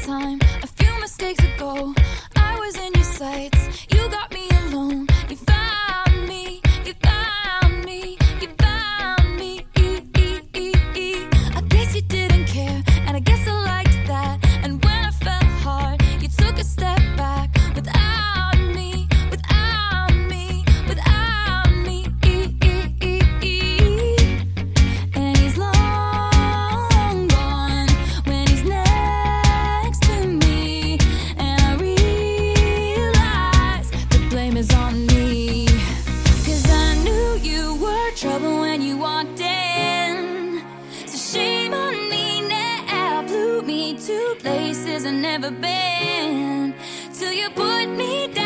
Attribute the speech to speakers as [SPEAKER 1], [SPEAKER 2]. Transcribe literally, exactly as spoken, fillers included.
[SPEAKER 1] time, a few mistakes ago, I was in your sights. You got me alone. You found me. You found me. You found me. I guess you didn't care, and I guess I liked that. And when I fell hard, you took a step back without me, without me, without me. And he's long gone when he's next to me. And I realize the blame is on me. Cause I knew you were trouble when you walked in. So shame on me now. Flew me to places I've never been. Till you put me down.